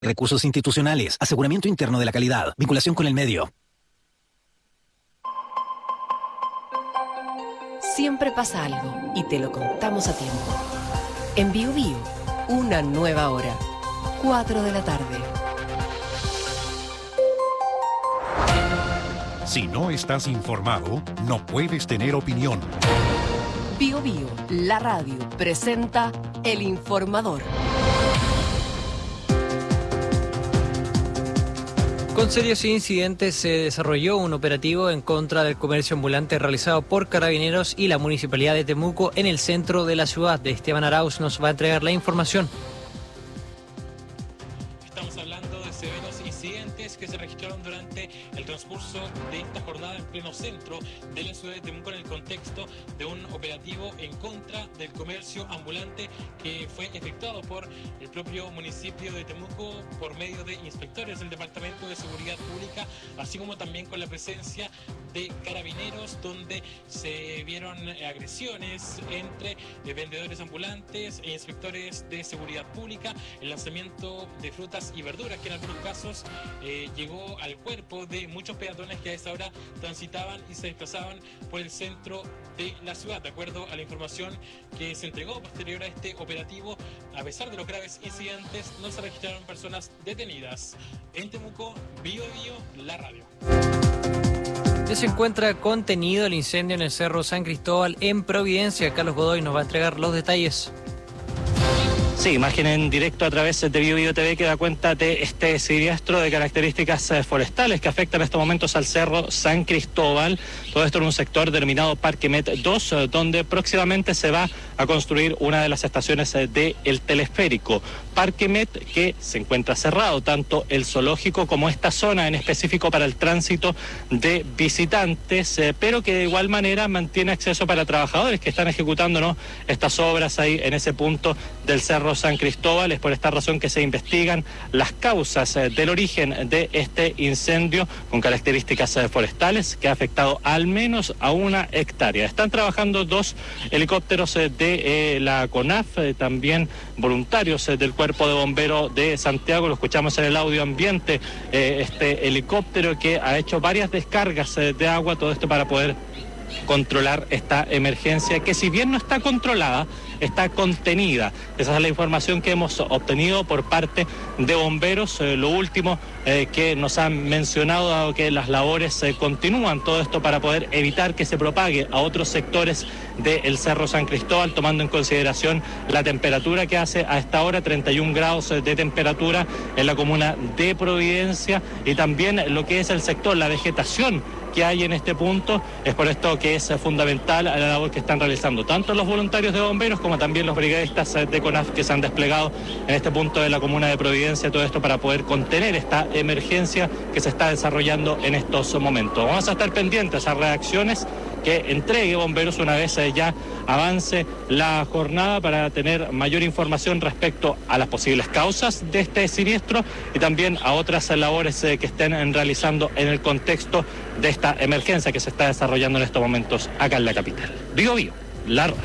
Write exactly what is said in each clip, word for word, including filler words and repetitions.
Recursos institucionales, aseguramiento interno de la calidad, vinculación con el medio. Siempre pasa algo y te lo contamos a tiempo. En Bio Bio, una nueva hora. cuatro de la tarde. Si no estás informado, no puedes tener opinión. Bio Bio, la radio, presenta El Informador. Con serios incidentes se desarrolló un operativo en contra del comercio ambulante realizado por Carabineros y la Municipalidad de Temuco en el centro de la ciudad. De Esteban Arauz nos va a entregar la información. Estamos hablando de severos incidentes que se registraron durante el transcurso de esta jornada en pleno centro de la ciudad de Temuco en el contexto de un operativo en contra del comercio ambulante que fue efectuado por el propio municipio de Temuco por medio de inspectores del Departamento de Seguridad Pública, así como también con la presencia de Carabineros, donde se vieron agresiones entre vendedores ambulantes e inspectores de seguridad pública, el lanzamiento de frutas y verduras que en algunos casos eh, llegó al cuerpo de muchos peatones que a esa hora transitaban y se desplazaban por el centro de la ciudad. De acuerdo a la información que se entregó posterior a este operativo, a pesar de los graves incidentes, no se registraron personas detenidas. En Temuco, Bio Bio, la radio. Ya se encuentra contenido el incendio en el Cerro San Cristóbal en Providencia. Carlos Godoy nos va a entregar los detalles. Sí, imagen en directo a través de Bio Bio T V que da cuenta de este siniestro de características forestales que afecta en estos momentos al Cerro San Cristóbal. Todo esto en un sector denominado Parque Met dos, donde próximamente se va a construir una de las estaciones del teleférico. Parque Met que se encuentra cerrado, tanto el zoológico como esta zona en específico para el tránsito de visitantes, pero que de igual manera mantiene acceso para trabajadores que están ejecutando, ¿no?, estas obras ahí en ese punto del Cerro San Cristóbal. Es por esta razón que se investigan las causas del origen de este incendio con características forestales que ha afectado al menos a una hectárea. Están trabajando dos helicópteros de eh, la CONAF, eh, también voluntarios eh, del Cuerpo de Bomberos de Santiago. Lo escuchamos en el audio ambiente, eh, este helicóptero que ha hecho varias descargas eh, de agua, todo esto para poder controlar esta emergencia que, si bien no está controlada, está contenida. Esa es la información que hemos obtenido por parte de bomberos. Eh, lo último eh, que nos han mencionado, dado que las labores eh, continúan, todo esto para poder evitar que se propague a otros sectores del Cerro San Cristóbal, tomando en consideración la temperatura que hace a esta hora, treinta y un grados de temperatura en la comuna de Providencia, y también lo que es el sector, la vegetación que hay en este punto. Es por esto que es fundamental la labor que están realizando tanto los voluntarios de bomberos como también los brigadistas de CONAF que se han desplegado en este punto de la comuna de Providencia, todo esto para poder contener esta emergencia que se está desarrollando en estos momentos. Vamos a estar pendientes a reacciones que entregue bomberos una vez ya avance la jornada para tener mayor información respecto a las posibles causas de este siniestro y también a otras labores que estén realizando en el contexto de esta emergencia que se está desarrollando en estos momentos acá en la capital. Bio Bio, la radio.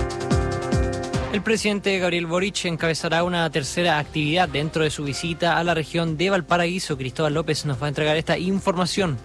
El presidente Gabriel Boric encabezará una tercera actividad dentro de su visita a la región de Valparaíso. Cristóbal López nos va a entregar esta información.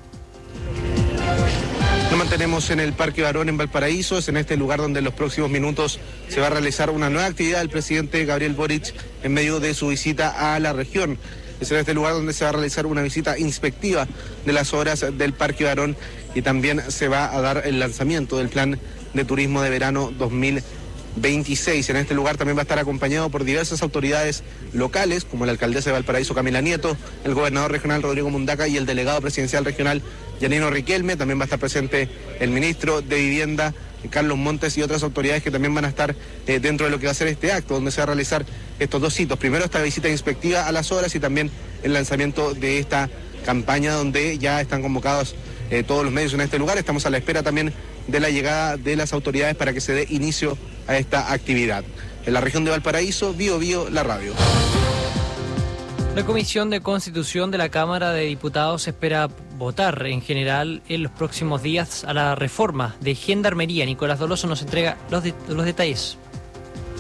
Nos mantenemos en el Parque Barón en Valparaíso. Es en este lugar donde en los próximos minutos se va a realizar una nueva actividad del presidente Gabriel Boric en medio de su visita a la región. Es en este lugar donde se va a realizar una visita inspectiva de las obras del Parque Barón y también se va a dar el lanzamiento del plan de turismo de verano dos mil veintiséis. En este lugar también va a estar acompañado por diversas autoridades locales, como la alcaldesa de Valparaíso, Camila Nieto, el gobernador regional, Rodrigo Mundaca, y el delegado presidencial regional, Yanino Riquelme. También va a estar presente el ministro de Vivienda, Carlos Montes, y otras autoridades que también van a estar eh, dentro de lo que va a ser este acto, donde se va a realizar estos dos hitos. Primero, esta visita inspectiva a las obras y también el lanzamiento de esta campaña, donde ya están convocados eh, todos los medios en este lugar. Estamos a la espera también de la llegada de las autoridades para que se dé inicio a esta actividad. En la región de Valparaíso, Bio Bio, la radio. La Comisión de Constitución de la Cámara de Diputados espera votar en general en los próximos días a la reforma de Gendarmería. Nicolás Doloso nos entrega los, de, los detalles.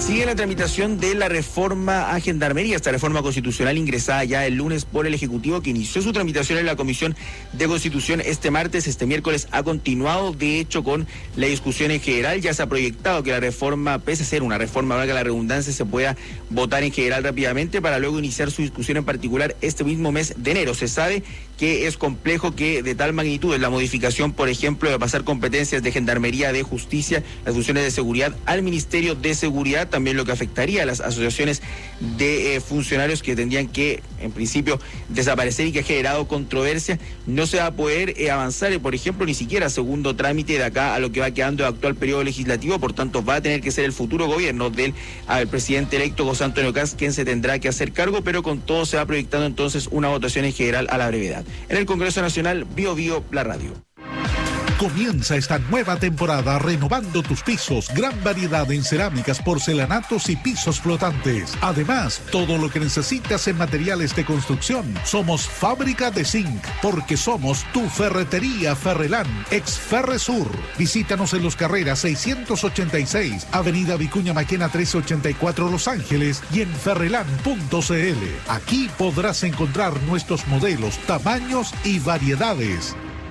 Sigue la tramitación de la reforma a Gendarmería, esta reforma constitucional ingresada ya el lunes por el Ejecutivo, que inició su tramitación en la Comisión de Constitución este martes. Este miércoles ha continuado, de hecho, con la discusión en general. Ya se ha proyectado que la reforma, pese a ser una reforma, valga la redundancia, se pueda votar en general rápidamente para luego iniciar su discusión en particular este mismo mes de enero. Se sabe que es complejo que de tal magnitud es la modificación, por ejemplo, de pasar competencias de Gendarmería, de Justicia, las funciones de seguridad al Ministerio de Seguridad, también lo que afectaría a las asociaciones de eh, funcionarios que tendrían que, en principio, desaparecer y que ha generado controversia. No se va a poder eh, avanzar, por ejemplo, ni siquiera segundo trámite de acá a lo que va quedando el actual periodo legislativo. Por tanto, va a tener que ser el futuro gobierno del al presidente electo José Antonio Kast quien se tendrá que hacer cargo, pero con todo se va proyectando entonces una votación en general a la brevedad. En el Congreso Nacional, Bio Bio, la radio. Comienza esta nueva temporada renovando tus pisos. Gran variedad en cerámicas, porcelanatos y pisos flotantes. Además, todo lo que necesitas en materiales de construcción. Somos Fábrica de Zinc, porque somos tu ferretería Ferrelán, ex Ferresur. Visítanos en Los Carreras seiscientos ochenta y seis, Avenida Vicuña Maquena trescientos ochenta y cuatro, Los Ángeles, y en ferrelán punto c l. Aquí podrás encontrar nuestros modelos, tamaños y variedades.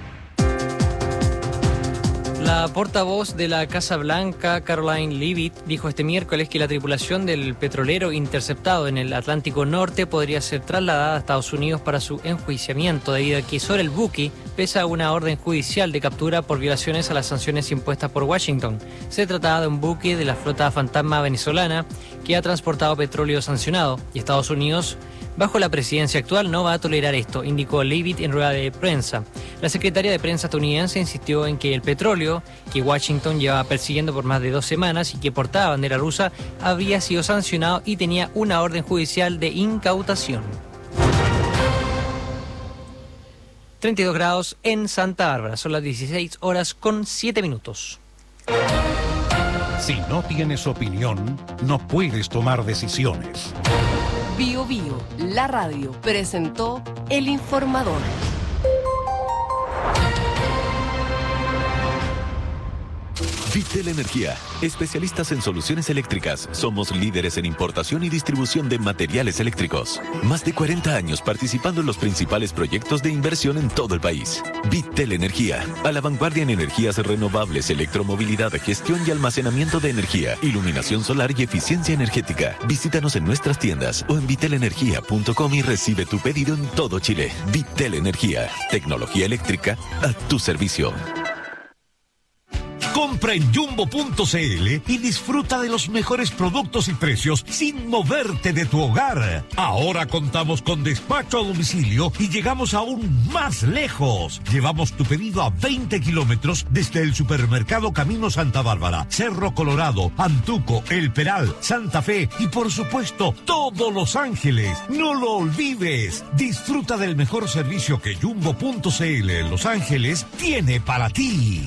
La portavoz de la Casa Blanca, Caroline Leavitt, dijo este miércoles que la tripulación del petrolero interceptado en el Atlántico Norte podría ser trasladada a Estados Unidos para su enjuiciamiento, debido a que sobre el buque pesa una orden judicial de captura por violaciones a las sanciones impuestas por Washington. Se trataba de un buque de la flota fantasma venezolana que ha transportado petróleo sancionado, y Estados Unidos, bajo la presidencia actual, no va a tolerar esto, indicó Leavitt en rueda de prensa. La secretaria de prensa estadounidense insistió en que el petróleo que Washington llevaba persiguiendo por más de dos semanas y que portaba bandera rusa había sido sancionado y tenía una orden judicial de incautación. treinta y dos grados en Santa Bárbara, son las dieciséis horas con siete minutos. Si no tienes opinión, no puedes tomar decisiones. Bio Bio, la radio, presentó El Informador. Vitel Energía, especialistas en soluciones eléctricas. Somos líderes en importación y distribución de materiales eléctricos. Más de cuarenta años participando en los principales proyectos de inversión en todo el país. Vitel Energía, a la vanguardia en energías renovables, electromovilidad, gestión y almacenamiento de energía, iluminación solar y eficiencia energética. Visítanos en nuestras tiendas o en vitel energía punto com y recibe tu pedido en todo Chile. Vitel Energía, tecnología eléctrica a tu servicio. Compra en jumbo punto c l y disfruta de los mejores productos y precios sin moverte de tu hogar. Ahora contamos con despacho a domicilio y llegamos aún más lejos. Llevamos tu pedido a veinte kilómetros desde el supermercado Camino Santa Bárbara, Cerro Colorado, Antuco, El Peral, Santa Fe y por supuesto todo Los Ángeles. No lo olvides. Disfruta del mejor servicio que jumbo punto c l en Los Ángeles tiene para ti.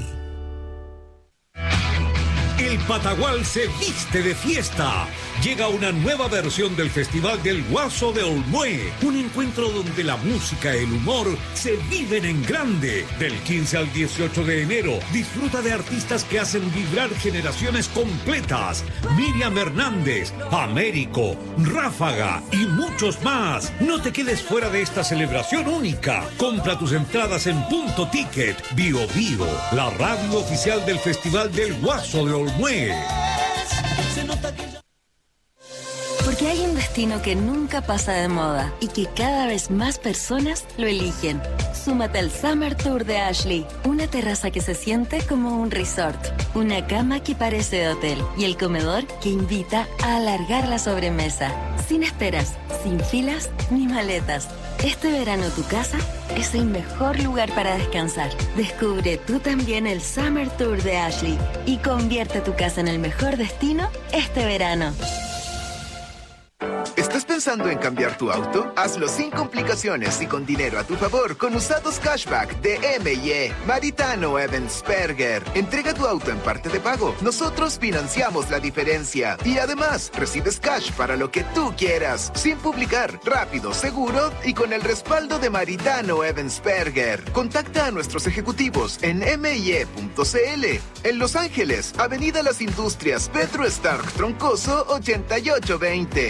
El Patagual se viste de fiesta. Llega una nueva versión del Festival del Guaso de Olmué. Un encuentro donde la música y el humor se viven en grande. Del quince al dieciocho de enero, disfruta de artistas que hacen vibrar generaciones completas. Miriam Hernández, Américo, Ráfaga y muchos más. No te quedes fuera de esta celebración única. Compra tus entradas en Punto Ticket. Bio Bio, la radio oficial del Festival del Guaso de Olmué. Porque hay un destino que nunca pasa de moda y que cada vez más personas lo eligen. Súmate al Summer Tour de Ashley, una terraza que se siente como un resort, una cama que parece de hotel y el comedor que invita a alargar la sobremesa. Sin esperas, sin filas ni maletas. Este verano tu casa es el mejor lugar para descansar. Descubre tú también el Summer Tour de Ashley y convierte tu casa en el mejor destino este verano. ¿Estás pensando pensando en cambiar tu auto? Hazlo sin complicaciones y con dinero a tu favor con usados cashback de M y E. Maritano Evansperger. Entrega tu auto en parte de pago. Nosotros financiamos la diferencia. Y además, recibes cash para lo que tú quieras. Sin publicar. Rápido, seguro y con el respaldo de Maritano Evansperger. Contacta a nuestros ejecutivos en m y e punto c l. En Los Ángeles, Avenida Las Industrias, Pedro Stark Troncoso, ochenta y ocho veinte.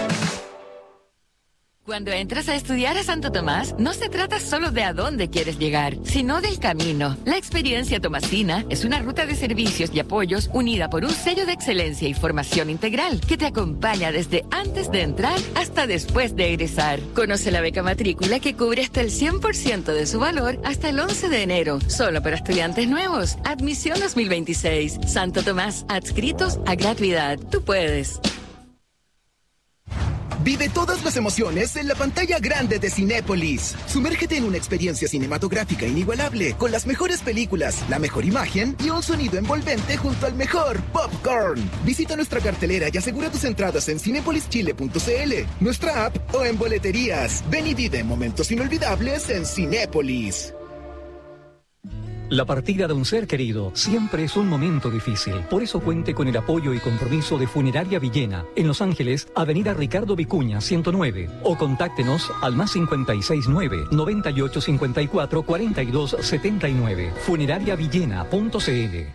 Cuando entras a estudiar a Santo Tomás, no se trata solo de a dónde quieres llegar, sino del camino. La experiencia tomasina es una ruta de servicios y apoyos unida por un sello de excelencia y formación integral que te acompaña desde antes de entrar hasta después de egresar. Conoce la beca matrícula que cubre hasta el cien por ciento de su valor hasta el once de enero, solo para estudiantes nuevos. Admisión dos mil veintiséis. Santo Tomás, adscritos a gratuidad. Tú puedes. Vive todas las emociones en la pantalla grande de Cinépolis. Sumérgete en una experiencia cinematográfica inigualable, con las mejores películas, la mejor imagen y un sonido envolvente junto al mejor popcorn. Visita nuestra cartelera y asegura tus entradas en cinepolis chile punto c l, nuestra app o en boleterías. Ven y vive momentos inolvidables en Cinépolis. La partida de un ser querido siempre es un momento difícil. Por eso cuente con el apoyo y compromiso de Funeraria Villena, en Los Ángeles, Avenida Ricardo Vicuña, ciento nueve. O contáctenos al más cincuenta y seis nueve, noventa y ocho cincuenta y cuatro, cuarenta y dos setenta y nueve. funeraria villena punto c l.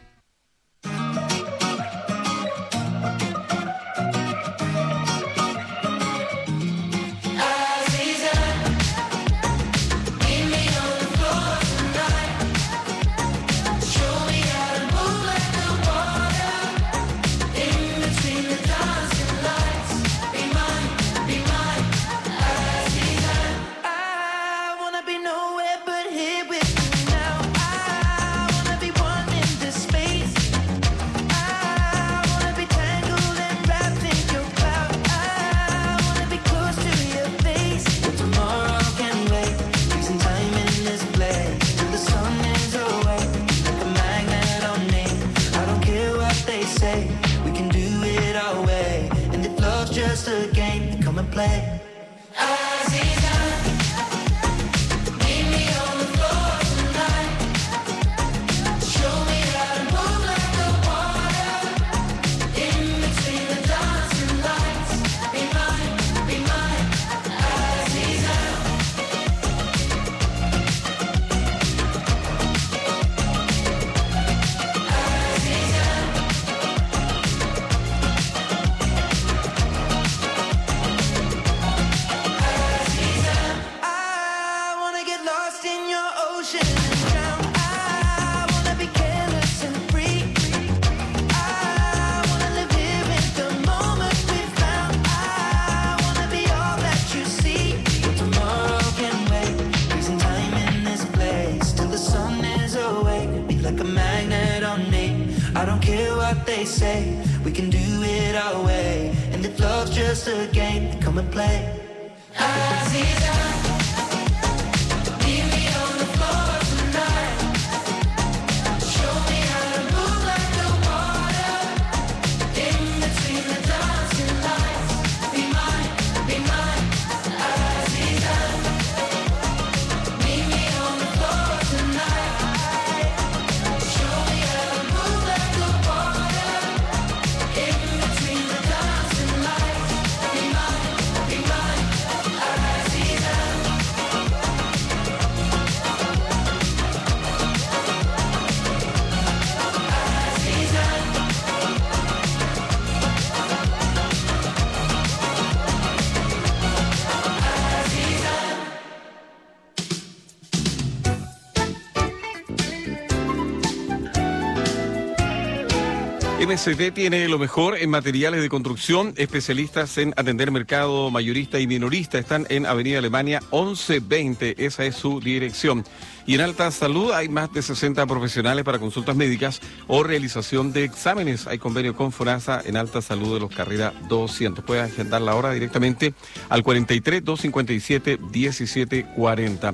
M S D tiene lo mejor en materiales de construcción, especialistas en atender mercado mayorista y minorista. Están en Avenida Alemania once veinte, esa es su dirección. Y en Alta Salud hay más de sesenta profesionales para consultas médicas o realización de exámenes. Hay convenio con FONASA en Alta Salud de los Carrera doscientos. Puede agendar la hora directamente al cuarenta y tres, doscientos cincuenta y siete, diecisiete cuarenta.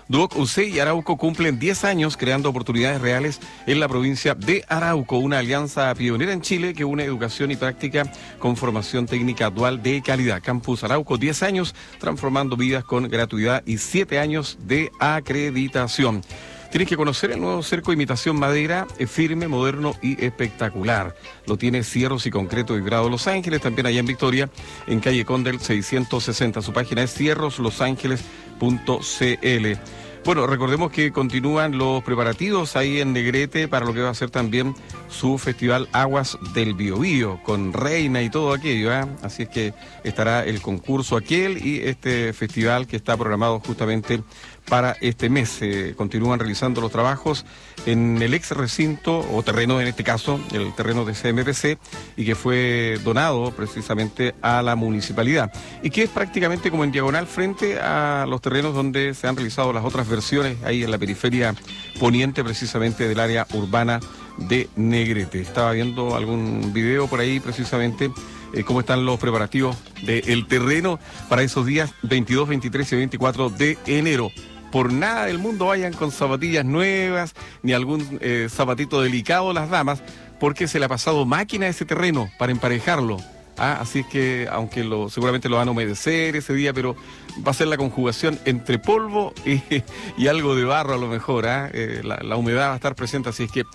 Duoc U C y Arauco cumplen diez años creando oportunidades reales en la provincia de Arauco, una alianza pionera en Chile que une educación y práctica con formación técnica dual de calidad. Campus Arauco, diez años transformando vidas con gratuidad y siete años de acreditación. Tienes que conocer el nuevo cerco imitación madera, es firme, moderno y espectacular. Lo tiene Cierros y Concreto Vibrado Los Ángeles, también allá en Victoria, en calle Condel seiscientos sesenta. Su página es cierros los ángeles punto c l. Bueno, recordemos que continúan los preparativos ahí en Negrete para lo que va a ser también su festival Aguas del Biobío, con reina y todo aquello, ¿eh? Así es que estará el concurso aquel y este festival que está programado justamente para este mes. Se continúan realizando los trabajos en el ex recinto, o terreno en este caso, el terreno de C M P C, y que fue donado precisamente a la municipalidad, y que es prácticamente como en diagonal frente a los terrenos donde se han realizado las otras versiones, ahí en la periferia poniente precisamente del área urbana de Negrete. Estaba viendo algún video por ahí precisamente eh, cómo están los preparativos del terreno para esos días veintidós, veintitrés y veinticuatro de enero. Por nada del mundo vayan con zapatillas nuevas, ni algún eh, zapatito delicado las damas, porque se le ha pasado máquina a ese terreno para emparejarlo. Ah, así es que, aunque lo, seguramente lo van a humedecer ese día, pero va a ser la conjugación entre polvo y, y algo de barro a lo mejor. ¿ah? Eh, la, la humedad va a estar presente, así es que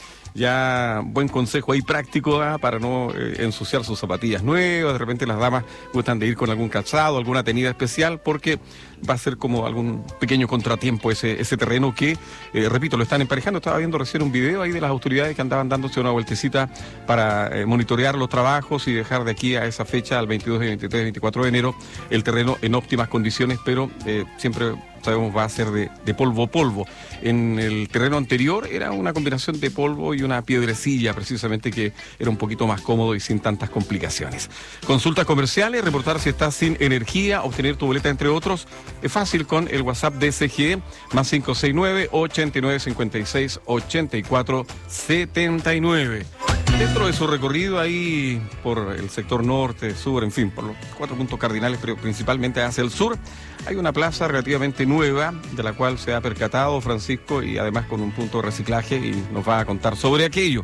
ya buen consejo ahí práctico ¿ah? para no eh, ensuciar sus zapatillas nuevas. De repente las damas gustan de ir con algún calzado, alguna tenida especial, porque va a ser como algún pequeño contratiempo ese, ese terreno que, eh, repito, lo están emparejando. Estaba viendo recién un video ahí de las autoridades que andaban dándose una vueltecita para eh, monitorear los trabajos y dejar de aquí a esa fecha, al veintidós, veintitrés, veinticuatro de enero, el terreno en óptimas condiciones, pero eh, siempre sabemos va a ser de, de polvo polvo. En el terreno anterior era una combinación de polvo y una piedrecilla, precisamente, que era un poquito más cómodo y sin tantas complicaciones. Consultas comerciales, reportar si estás sin energía, obtener tu boleta, entre otros, es fácil con el WhatsApp de C G E, más cinco seis nueve, ochenta y nueve, cincuenta y seis, ochenta y cuatro, setenta y nueve. Dentro de su recorrido ahí por el sector norte, sur, en fin, por los cuatro puntos cardinales, pero principalmente hacia el sur, hay una plaza relativamente nueva, de la cual se ha percatado Francisco, y además con un punto de reciclaje, y nos va a contar sobre aquello.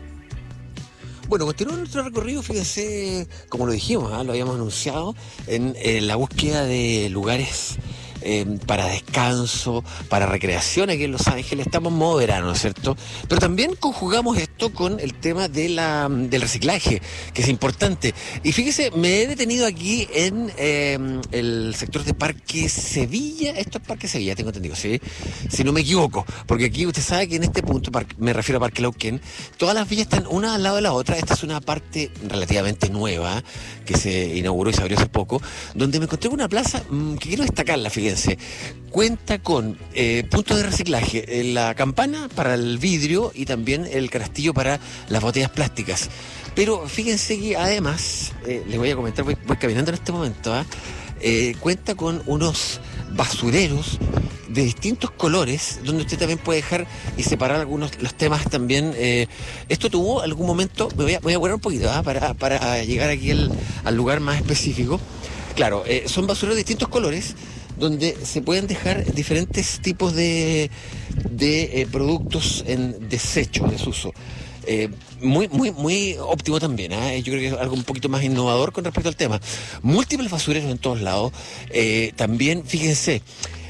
Bueno, continúa nuestro recorrido, fíjense, como lo dijimos, ¿eh? lo habíamos anunciado, en, en la búsqueda de lugares eh, para descanso, para recreación aquí en Los Ángeles. Estamos en modo verano, ¿no es cierto? Pero también conjugamos esto con el tema de la, del reciclaje, que es importante. Y fíjese, me he detenido aquí en eh, el sector de Parque Sevilla. Esto es Parque Sevilla, tengo entendido, ¿sí? Si no me equivoco, porque aquí usted sabe que en este punto, me refiero a Parque Lauquén, todas las villas están una al lado de la otra. Esta es una parte relativamente nueva que se inauguró y se abrió hace poco, donde me encontré con una plaza mmm, que quiero destacarla, fíjense. Cuenta con eh, puntos de reciclaje, eh, la campana para el vidrio y también el canastillo para las botellas plásticas. Pero fíjense que además, eh, les voy a comentar, voy, voy caminando en este momento, ¿eh? Eh, cuenta con unos basureros de distintos colores, donde usted también puede dejar y separar algunos los temas también. Eh, esto tuvo algún momento, me voy a, voy a borrar un poquito ¿eh? para, para llegar aquí al, al lugar más específico. Claro, eh, son basureros de distintos colores, donde se pueden dejar diferentes tipos de, de eh, productos en desecho, en desuso. Eh, muy, muy, muy óptimo también, ¿eh? Yo creo que es algo un poquito más innovador con respecto al tema. Múltiples basureros en todos lados. Eh, también, fíjense,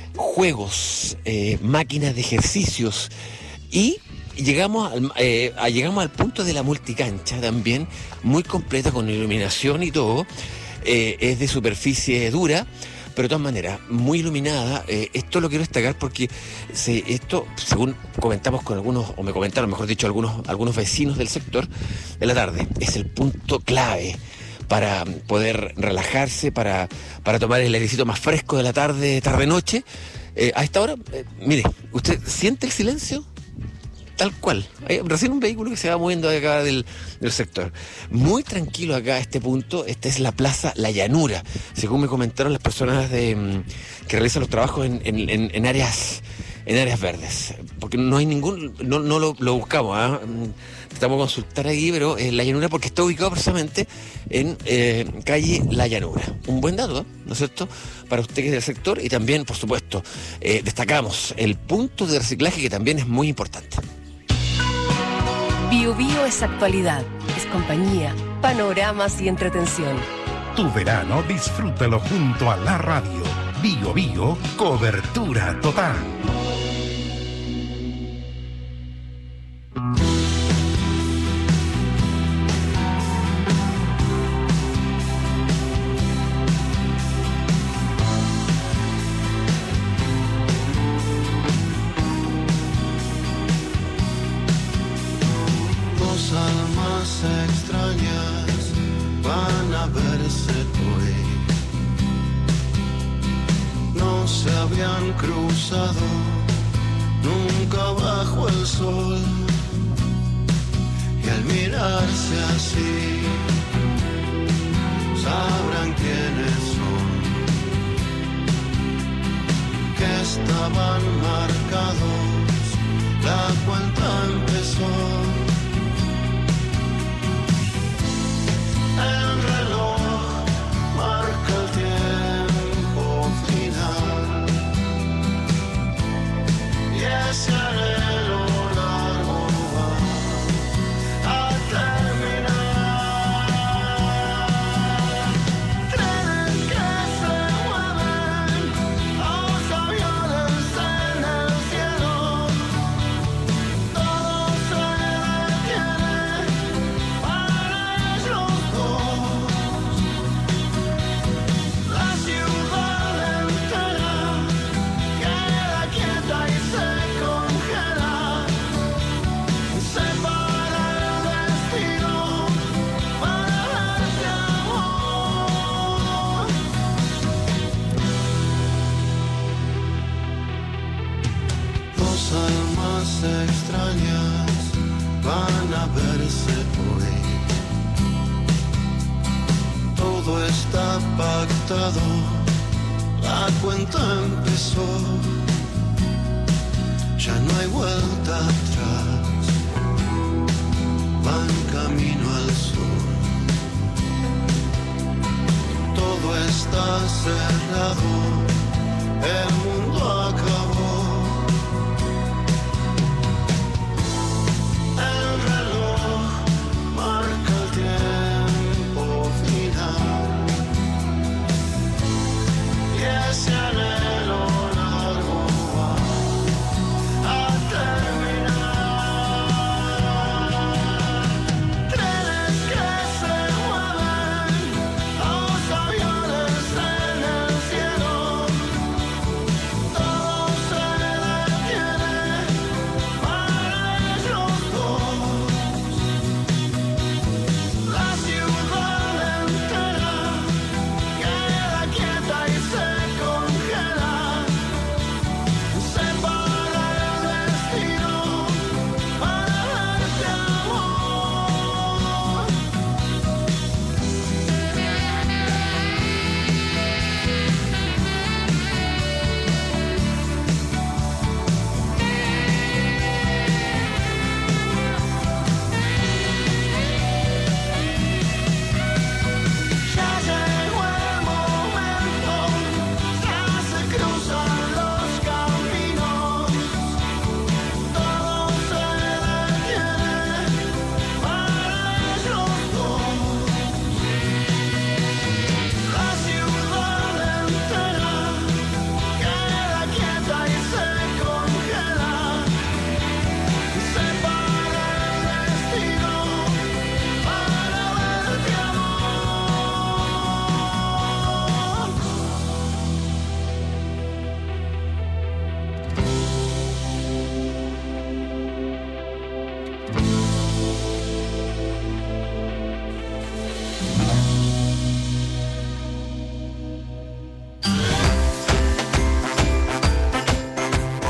juegos, eh, máquinas de ejercicios, y llegamos al, eh, llegamos al punto de la multicancha también, muy completa con iluminación y todo. Eh, es de superficie dura, pero de todas maneras, muy iluminada. Eh, esto lo quiero destacar porque se, esto, según comentamos con algunos, o me comentaron, mejor dicho, algunos, algunos vecinos del sector, de la tarde, es el punto clave para poder relajarse, para, para tomar el airecito más fresco de la tarde, tarde-noche. Eh, a esta hora, eh, mire, ¿usted siente el silencio? Tal cual. Hay recién un vehículo que se va moviendo de acá del, del sector. Muy tranquilo acá a este punto. Esta es la Plaza La Llanura, según me comentaron las personas de, que realizan los trabajos en, en, en, en áreas en áreas verdes, porque no hay ningún, no, no lo, lo buscamos, ¿eh? Tratamos de consultar aquí, pero en la llanura, porque está ubicado precisamente en eh, calle La Llanura. Un buen dato, ¿eh? ¿No es cierto?, para usted que es del sector. Y también, por supuesto, eh, destacamos el punto de reciclaje, que también es muy importante. Bio Bio es actualidad, es compañía, panoramas y entretención. Tu verano disfrútalo junto a la radio. Bio Bio, cobertura total. Dos almas extrañas van a verse hoy. No se habían cruzado nunca bajo el sol, y al mirarse así sabrán quiénes son, que estaban marcados, la cuenta empezó. El reloj marca el tiempo final, y ese anhelo largo va a terminar. Trenes que se mueven, los aviones en el cielo, todo se detiene para ellos dos. La ciudad entera queda quieta y se congela, separa el destino para darse amor. Dos almas extrañas van a verse hoy. Todo está pactado, la cuenta empezó, ya no hay vuelta atrás, van camino al sur. Todo está cerrado, el mundo acabó. El reloj marca el tiempo final, y ese anhelo largo va a terminar. Trenes que se mueven, los aviones en el cielo,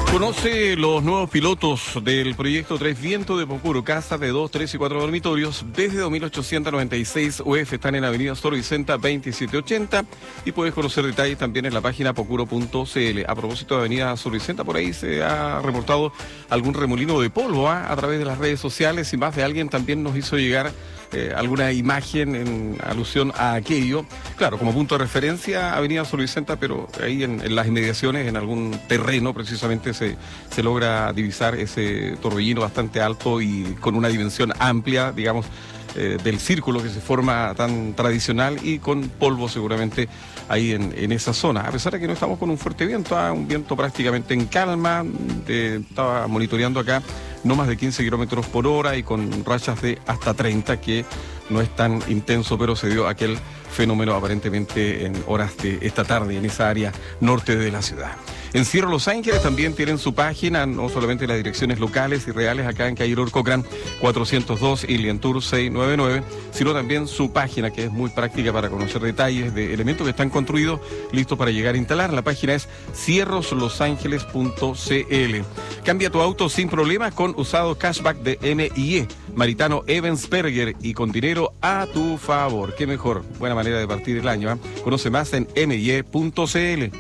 Conoce los nuevos pilotos del proyecto Tres Vientos de Pocuro, casas de dos, tres y cuatro dormitorios. Desde dos mil ochocientos noventa y seis U F están en Avenida Sor Vicenta veintisiete ochenta y puedes conocer detalles también en la página pocuro punto c l. A propósito de Avenida Sor Vicenta, por ahí se ha reportado algún remolino de polvo ¿eh? a través de las redes sociales y más de alguien también nos hizo llegar eh, alguna imagen en alusión a aquello. Claro, como punto de referencia Avenida Sor Vicenta, pero ahí en, en las inmediaciones, en algún terreno precisamente se, se logra divisar ese torbellino bastante alto y con una dimensión amplia, digamos, eh, del círculo que se forma tan tradicional y con polvo seguramente ahí en, en esa zona. A pesar de que no estamos con un fuerte viento, ¿eh? un viento prácticamente en calma, eh, estaba monitoreando acá no más de quince kilómetros por hora y con rachas de hasta treinta, que no es tan intenso, pero se dio aquel fenómeno aparentemente en horas de esta tarde en esa área norte de la ciudad. En Cierro Los Ángeles también tienen su página, no solamente las direcciones locales y reales acá en calle Cochran cuatrocientos dos y Lientour seiscientos noventa y nueve, sino también su página, que es muy práctica para conocer detalles de elementos que están construidos, listos para llegar a instalar. La página es cierros los ángeles punto c l. Cambia tu auto sin problemas con usado cashback de M I E, Maritano Evansperger, y con dinero a tu favor. Qué mejor, buena manera de partir el año. ¿eh? Conoce más en m i e punto c l.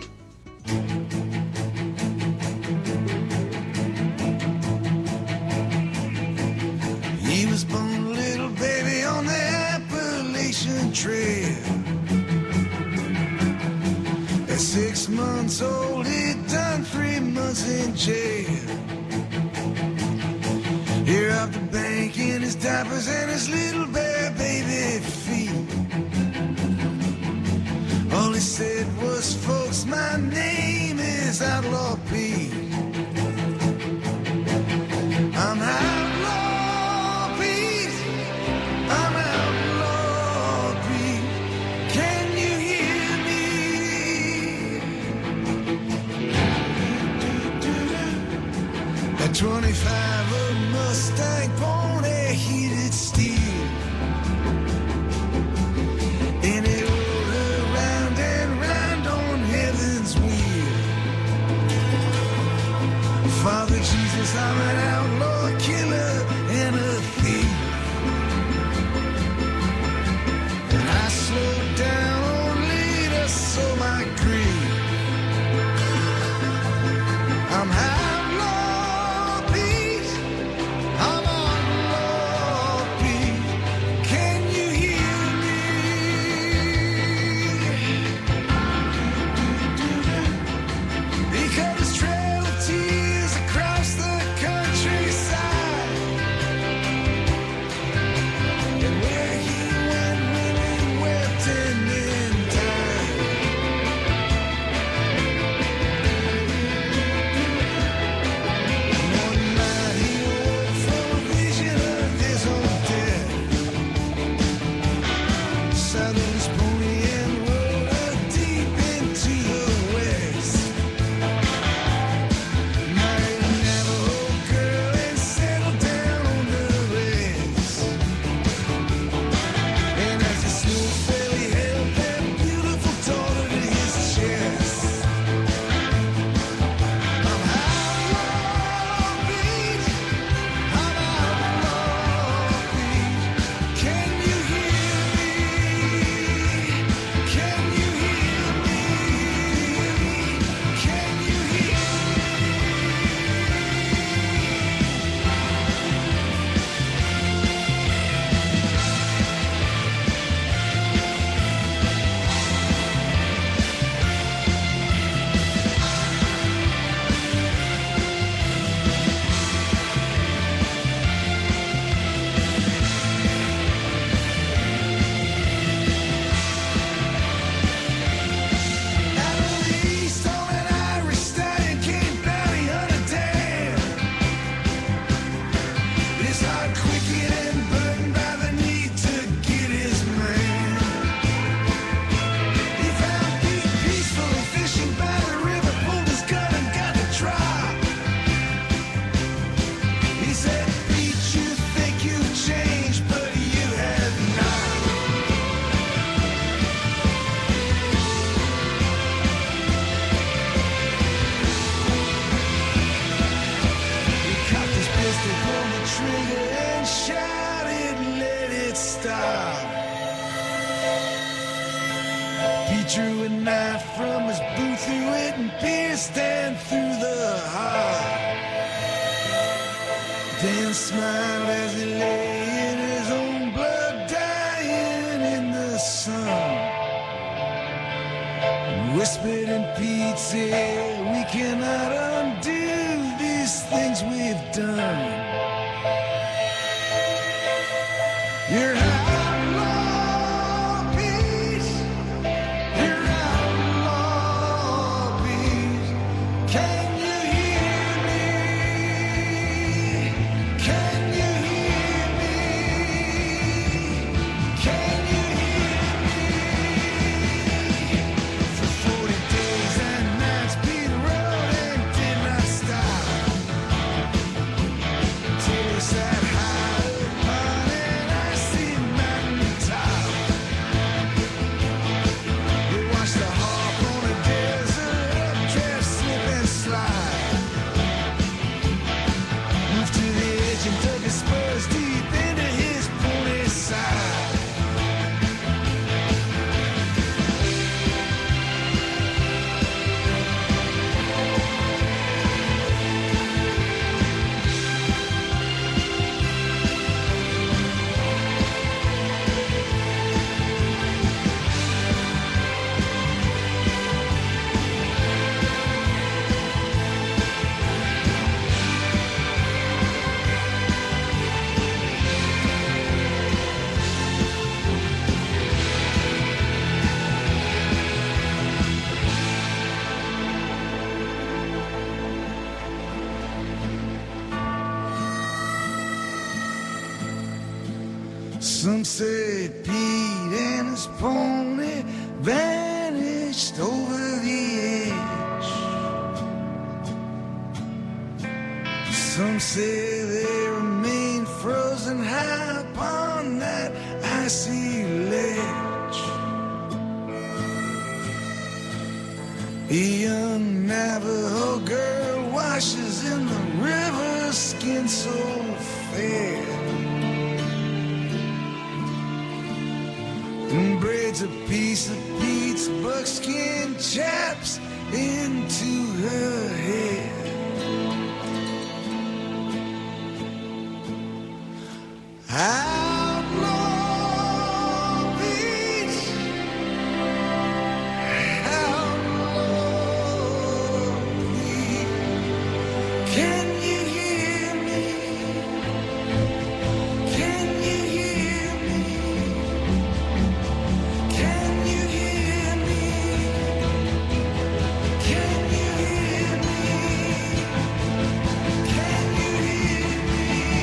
He was born a little baby on the Appalachian Trail. At six months old, he'd done three months in jail. Here off the bank in his diapers and his little bare baby feet. All he said was, folks, my name is Outlaw Pete. I'm Outlaw Pete. I'm Outlaw Pete. Can you hear me? At twenty-five, a Mustang pony heated steel. And it rolled around and round on heaven's wheel. Father Jesus, I'm an outlaw killer and a thief. And I slowed down only to sow my grief. I'm outlaw Pete. I'm outlaw Pete. Can you hear me? Because trail of tears across the countryside. drew a knife from his boot, threw it and pierced and through the heart. Dan smiled as he lay in his own blood, dying in the sun. And whispered in Pete's ear, we cannot undo these things we've done. You're outlaw, Pete. You're outlaw, Pete. Can you hear me? Can you hear me? Can you hear me? For forty days and nights, Pete rode and did not stop till he sat high upon an icy mountain top. He watched the harp on a desert updraft slip and slide. Moved to the edge and dug his spurs deep into his pony's side. Some say Pete and his pony vanished over the edge. Some say they remain frozen high upon that icy ledge. A young Navajo girl washes in the river, skin so fair, and braids a piece of Pete's buckskin chaps into her hair. Outlaw Pete, outlaw Pete, can you hear me? Can you hear me? Can you hear me? Can you hear me? Can you hear me?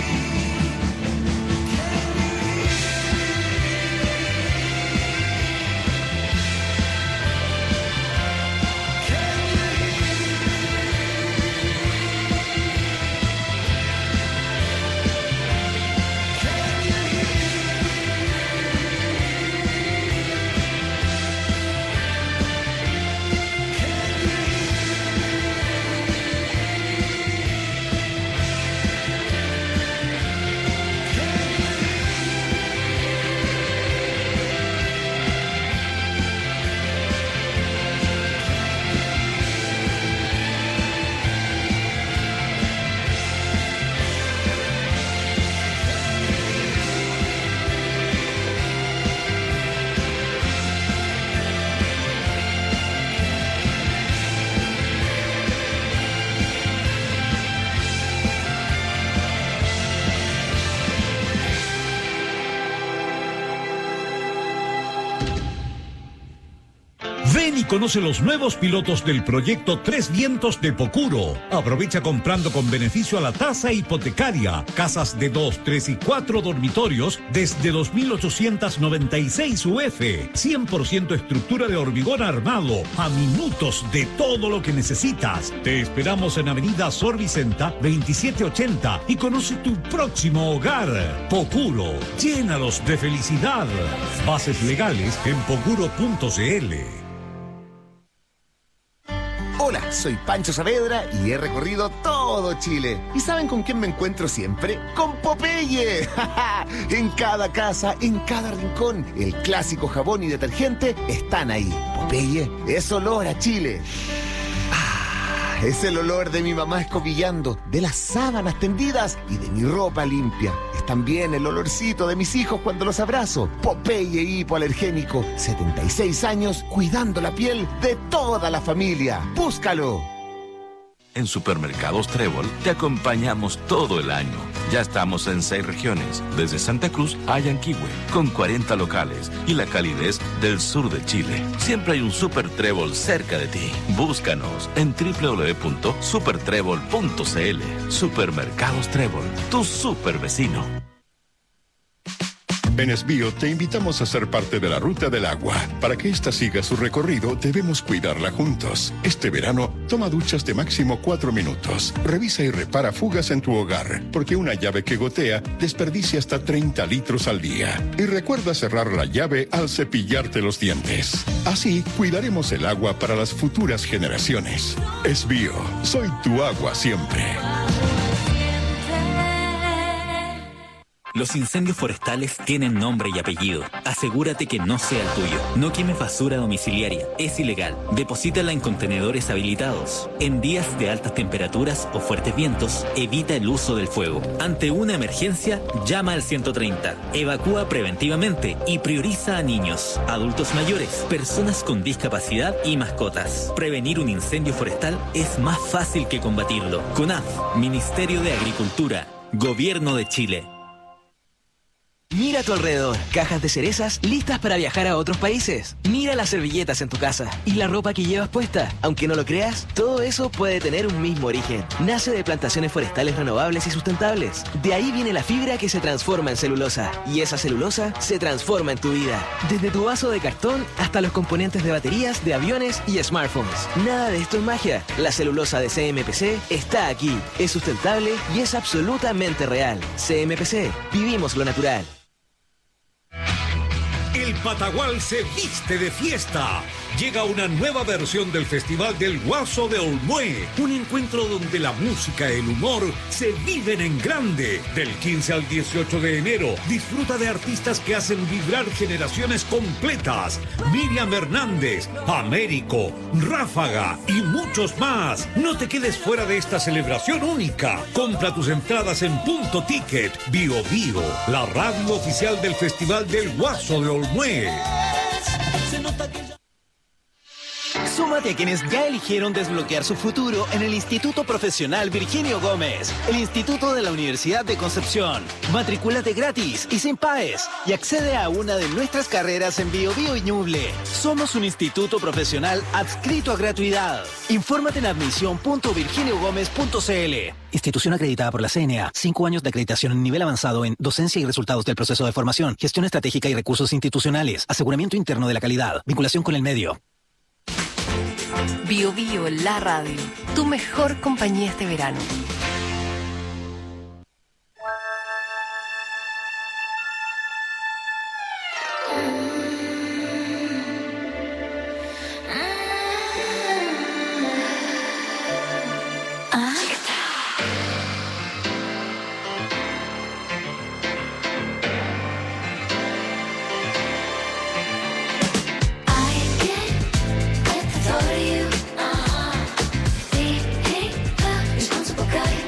Ven y conoce los nuevos pilotos del proyecto Tres Vientos de Pocuro. Aprovecha comprando con beneficio a la tasa hipotecaria. Casas de dos, tres y cuatro dormitorios desde dos mil ochocientos noventa y seis U F. cien por ciento estructura de hormigón armado. A minutos de todo lo que necesitas. Te esperamos en Avenida Sor Vicenta veintisiete ochenta y conoce tu próximo hogar. Pocuro. Llénalos de felicidad. Bases legales en pocuro punto c l. Hola, soy soy Pancho Saavedra y he recorrido todo Chile. ¿Y saben con quién me encuentro siempre? ¡Con Popeye! En cada casa, en cada rincón, el clásico jabón y detergente están ahí. Popeye es olor a Chile. Es el olor de mi mamá escobillando, de las sábanas tendidas y de mi ropa limpia. Es también el olorcito de mis hijos cuando los abrazo. Popeye hipoalergénico, setenta y seis años, cuidando la piel de toda la familia. ¡Búscalo! En Supermercados Trébol te acompañamos todo el año. Ya estamos en seis regiones, desde Santa Cruz a Yanquihue, con cuarenta locales y la calidez del sur de Chile. Siempre hay un Super Trébol cerca de ti. Búscanos en doble u doble u doble u punto super trébol punto c l. Supermercados Trébol, tu super vecino. En Esbío te invitamos a ser parte de la Ruta del Agua. Para que ésta siga su recorrido, debemos cuidarla juntos. Este verano, toma duchas de máximo cuatro minutos. Revisa y repara fugas en tu hogar, porque una llave que gotea desperdicia hasta treinta litros al día. Y recuerda cerrar la llave al cepillarte los dientes. Así, cuidaremos el agua para las futuras generaciones. Esbío, soy tu agua siempre. Los incendios forestales tienen nombre y apellido. Asegúrate que no sea el tuyo. No quemes basura domiciliaria. Es ilegal. Deposítala en contenedores habilitados. En días de altas temperaturas o fuertes vientos, evita el uso del fuego. Ante una emergencia, llama al ciento treinta. Evacúa preventivamente y prioriza a niños, adultos mayores, personas con discapacidad y mascotas. Prevenir un incendio forestal es más fácil que combatirlo. CONAF, Ministerio de Agricultura, Gobierno de Chile. Mira a tu alrededor, cajas de cerezas listas para viajar a otros países. Mira las servilletas en tu casa y la ropa que llevas puesta. Aunque no lo creas, todo eso puede tener un mismo origen. Nace de plantaciones forestales renovables y sustentables. De ahí viene la fibra que se transforma en celulosa. Y esa celulosa se transforma en tu vida. Desde tu vaso de cartón hasta los componentes de baterías, de aviones y smartphones. Nada de esto es magia. La celulosa de C M P C está aquí. Es sustentable y es absolutamente real. C M P C. Vivimos lo natural. El Patagual se viste de fiesta. Llega una nueva versión del Festival del Guaso de Olmué. Un encuentro donde la música y el humor se viven en grande. Del quince al dieciocho de enero, disfruta de artistas que hacen vibrar generaciones completas. Miriam Hernández, Américo, Ráfaga y muchos más. No te quedes fuera de esta celebración única. Compra tus entradas en Punto Ticket. Bio Bio, la radio oficial del Festival del Guaso de Olmué. Súmate a quienes ya eligieron desbloquear su futuro en el Instituto Profesional Virginio Gómez, el Instituto de la Universidad de Concepción. Matricúlate gratis y sin paes y accede a una de nuestras carreras en Bio Bio y Ñuble. Somos un instituto profesional adscrito a gratuidad. Infórmate en admisión punto virginio gómez punto c l. Institución acreditada por la C N A. Cinco años de acreditación en nivel avanzado en docencia y resultados del proceso de formación, gestión estratégica y recursos institucionales, aseguramiento interno de la calidad, vinculación con el medio. Bio Bio, la radio. Tu mejor compañía este verano. Responsible guy.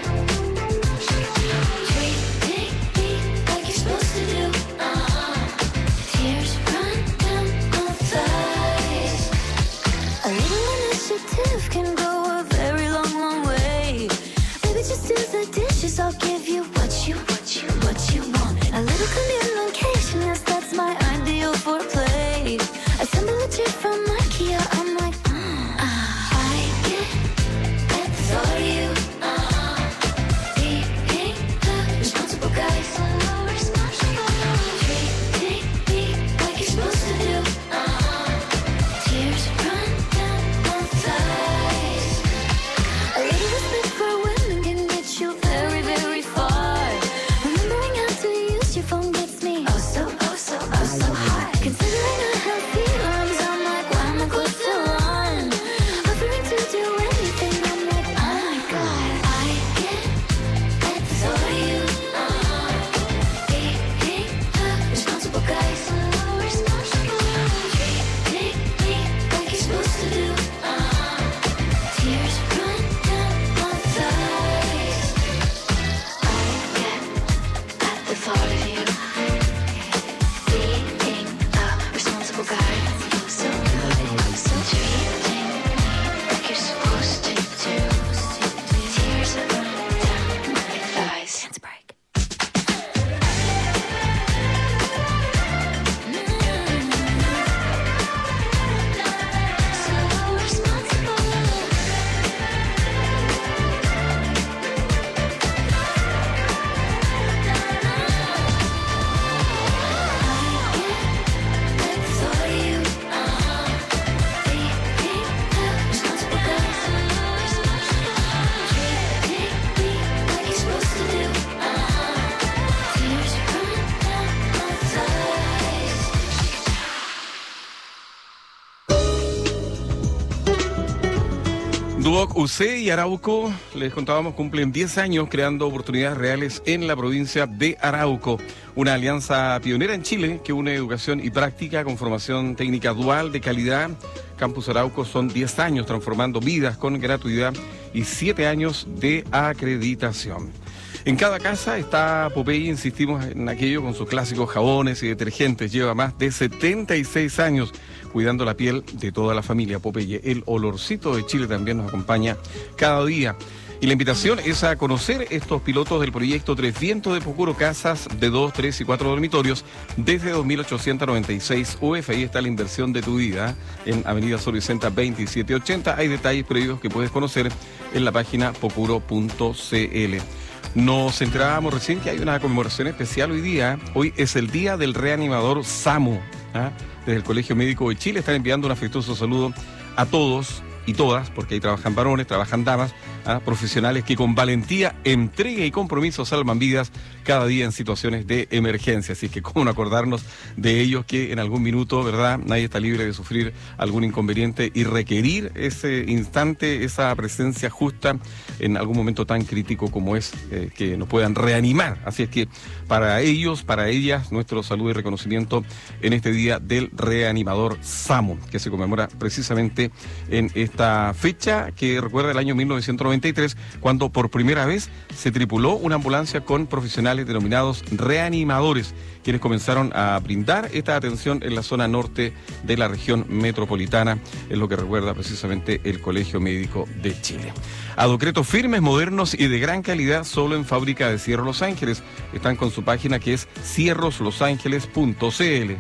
U C y Arauco, les contábamos, cumplen diez años creando oportunidades reales en la provincia de Arauco. Una alianza pionera en Chile que une educación y práctica con formación técnica dual de calidad. Campus Arauco son diez años transformando vidas con gratuidad y siete años de acreditación. En cada casa está Popeye, insistimos en aquello, con sus clásicos jabones y detergentes. Lleva más de setenta y seis años cuidando la piel de toda la familia. Popeye, el olorcito de Chile, también nos acompaña cada día. Y la invitación es a conocer estos pilotos del proyecto Tres Vientos de Pocuro, casas de dos, tres y cuatro dormitorios desde dos mil ochocientos noventa y seis U F. Ahí está la inversión de tu vida en Avenida Sur Vicenta veintisiete ochenta. Hay detalles previos que puedes conocer en la página pocuro punto c l. Nos enterábamos recién que hay una conmemoración especial hoy día. Hoy es el Día del Reanimador SAMU. ¿Ah? Desde el Colegio Médico de Chile están enviando un afectuoso saludo a todos y todas, porque ahí trabajan varones, trabajan damas, ¿ah? Profesionales que con valentía, entrega y compromiso salvan vidas cada día en situaciones de emergencia. Así que cómo no acordarnos de ellos, que en algún minuto, ¿verdad?, nadie está libre de sufrir algún inconveniente y requerir ese instante, esa presencia justa en algún momento tan crítico como es eh, que nos puedan reanimar. Así es que para ellos, para ellas, nuestro saludo y reconocimiento en este Día del Reanimador SAMU, que se conmemora precisamente en esta fecha que recuerda el año mil novecientos noventa y tres, cuando por primera vez se tripuló una ambulancia con profesionales denominados reanimadores, quienes comenzaron a brindar esta atención en la zona norte de la región metropolitana, es lo que recuerda precisamente el Colegio Médico de Chile. Aducretos firmes, modernos y de gran calidad solo en Fábrica de Cierros Los Ángeles. Están con su página que es cierros los ángeles punto c l.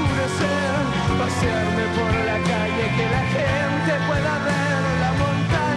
Pasearme por la calle, que la gente pueda ver la montaña.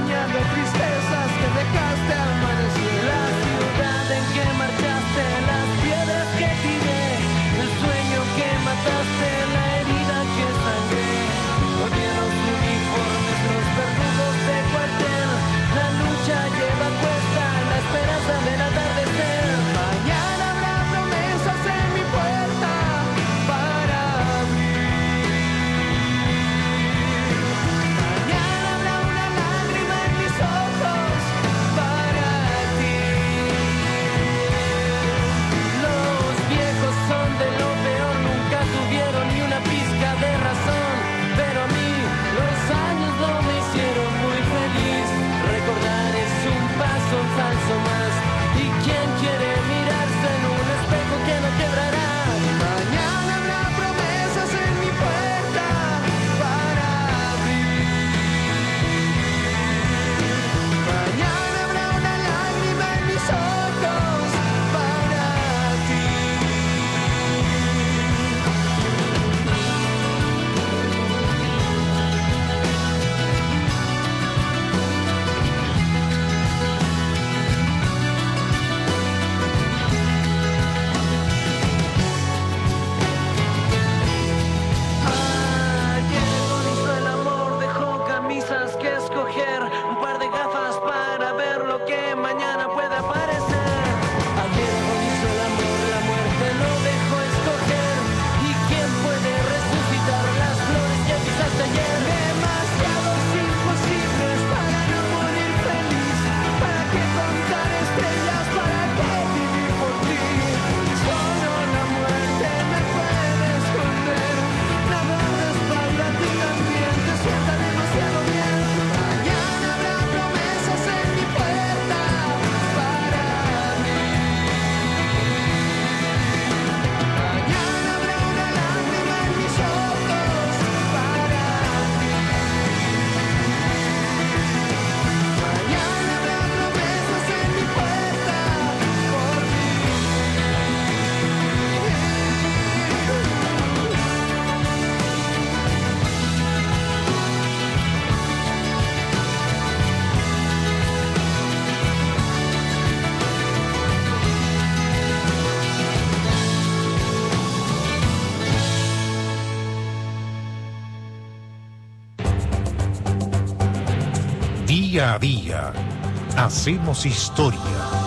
Día a día hacemos historia.